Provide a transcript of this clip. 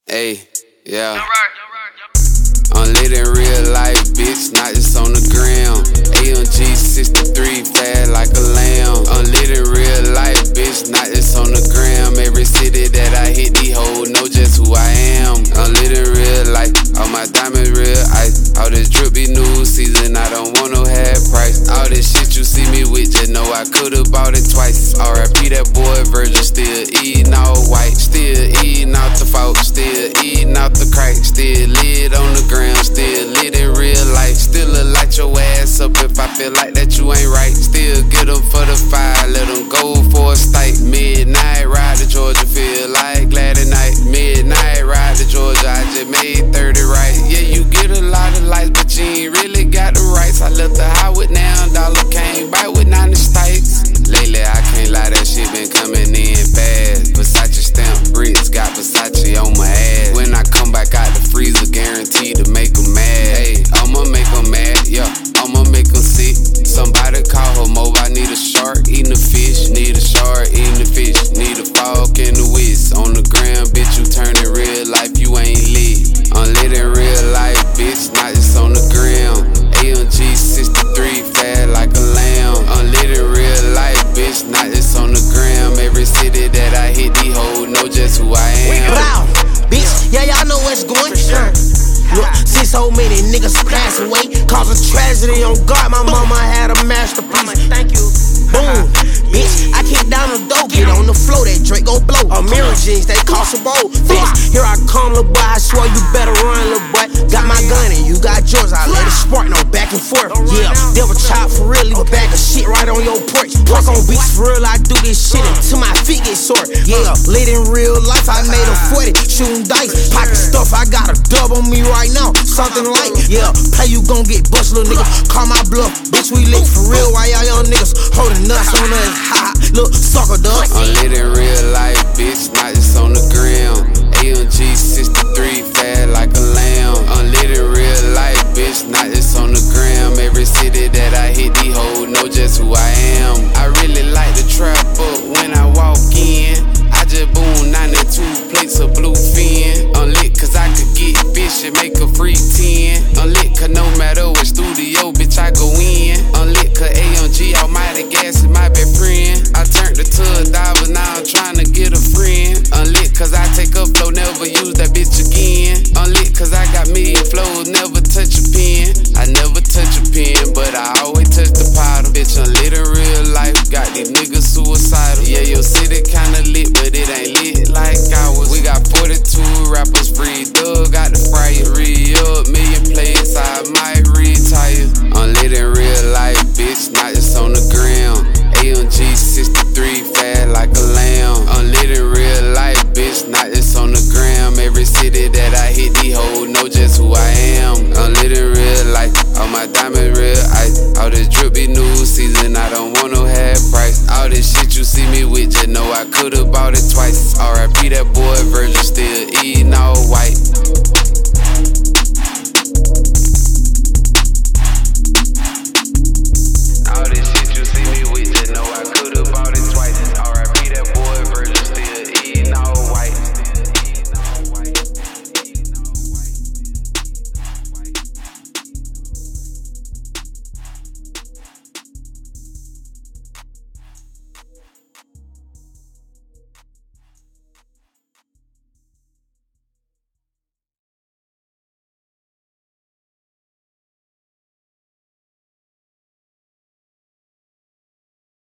Hey, yeah. I'm lit in real life, bitch, not just on the gram. AMG 63, fat like a lamb. I'm lit in real life, bitch, not just on the gram. Every city that I hit, these hoes know just who I am. I'm lit in real life, all my diamonds real ice. All this drip be new season, I don't want no half price. All this shit you see me with, just know I could've bought it twice. R.I.P. that boy Virgil, still eating all white. Still eating out the fault, still eating out the crack. Still lit on the ground, still lit in real life. Still look light your ass up if I feel like that you ain't right. Still get them for the fire, let them go for a stike. Midnight ride to Georgia, feel like glad at night. Midnight ride to Georgia, I just made 30 right. Yeah, you get a lot of lights, but you ain't really got the rights. I left the highway now, dollar came by with 90 stikes. Lately, I can't lie, that shit been coming in fast. Versace stamp bricks, got Versace on my ass. When I come back out the freezer, guaranteed to make them mad. Hey, I'ma make them mad, yeah, I'ma make them sick. Somebody call her mobile, I need a shark eating a fish. Need a shark eating a fish, need a fork and a whisk. On the ground, bitch, you turn in real life, you ain't lit. I'm lit in real life, bitch, not just on the ground. AMG 63, fat like a lamb. I'm lit in real life, bitch, not just on the gram. Every city that I hit, these hoes know just who I am. Wow, bitch, yeah, y'all know what's going on. Look, since so many niggas pass away, causing tragedy on God, my mama had a masterpiece. Thank you. Boom, bitch, I kick down the door, get on the floor, that Drake gon' blow. A mirror jeans, they cost a bowl. Bitch, here I come, little boy, I swear you better run, little boy. Got my gun and you got yours, I let it spark, no back and forth. Yeah, devil chop for real, leave a bag of shit right on your porch. Walk on beats for real, I do this shit until my feet get sore. Yeah, lit in real life, I made a 40, shooting dice. Pocket stuff, I got a dub on me right now, something like, yeah, play you gon' get bust, little nigga. Call my bluff, bitch, we lit for real, why y'all young niggas holding nuts on us, ha, look, sucker duck. I'm lit in real life, bitch, not just on the gram. AMG 63, fat like a lamb. I'm lit in real life, bitch, not just on the gram. Every city that I hit, these hoes know just who I am. I really like to trap up when I walk in. I just boom 92 plates of blue fin. I'm lit cause I could get fish and make a free 10. I'm lit cause no matter what studio, bitch, I go in. I'm lit cause AMG almighty gas is my best friend. I turned it to a diver, now I'm trying to get a friend. I'm lit cause I take a flow, never use that bitch again. I'm lit cause I got million flows, never touch a pen. I never touch a pen, but I always touch the powder. Bitch, I'm lit in real life, got these niggas suicidal. Yeah, your city kinda lit, but it ain't lit like ours. We got 42 rappers free, Doug got the fryer. Re-up, million plays, I might retire. I'm lit in real life, bitch, not just on the gram. AMG 63, fat like a lamb. I'm lit in real life, bitch, not just on the gram. Every city that I hit, these hoes know just who I am. I'm lit in real life, all my diamonds real ice. All this drip be new season, I don't want no half price. All this shit you see me with, just know I could've bought it twice. R.I.P. that boy Virgil, still eating all white.